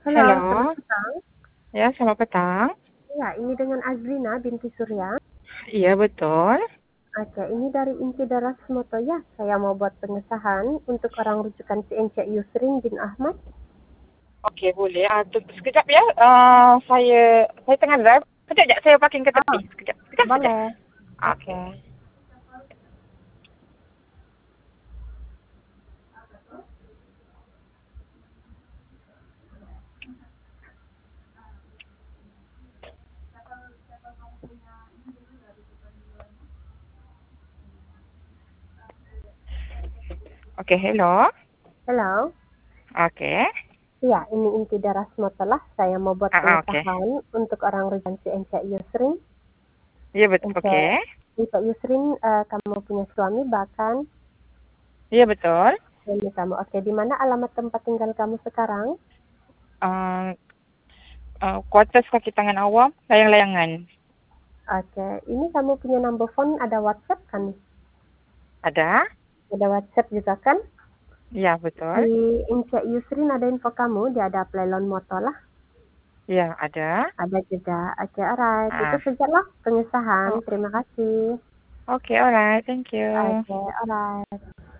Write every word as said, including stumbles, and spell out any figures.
Halo, selamat Halo, petang. ya selamat petang. Ya, ini dengan Azrina binti Surya. Iya betul. Oke, ini dari Inti Daras Moto ya. Saya mau buat pengesahan untuk orang rujukan si Ence Yusrin bin Ahmad. Oke boleh. Ah, tu, sekejap ya. Ah, saya saya tengah drive. Sekejap, sekejap. Saya parking ke tepi. Oh, Sekejap, sekejap, sekejap. boleh. Oke. Oke. Oke, hello. Halo. Oke. Ya, ini Inti Daras Moto lah. Saya mau buat Ah, ah, oke. pengesahan untuk orang rujukan si Ence Yusrin. Iya betul. Ence, Oke. Ence Yusrin, eh, kamu punya suami bahkan Iya betul. suami kamu. Oke, di mana alamat tempat tinggal kamu sekarang? Ah, ah, kuartus kaki tangan awam, layang-layangan. Oke, ini kamu punya number phone, ada WhatsApp kan? Ada? Ada WhatsApp juga kan? Iya betul. Di Inca Yusrin ada info kamu, dia ada Playlon Moto lah. Iya ada. Ada juga. Oke, alright. Itu Ah, saja lah pengesahan. oh, Terima kasih. oke, alright. Thank you. Oke, alright.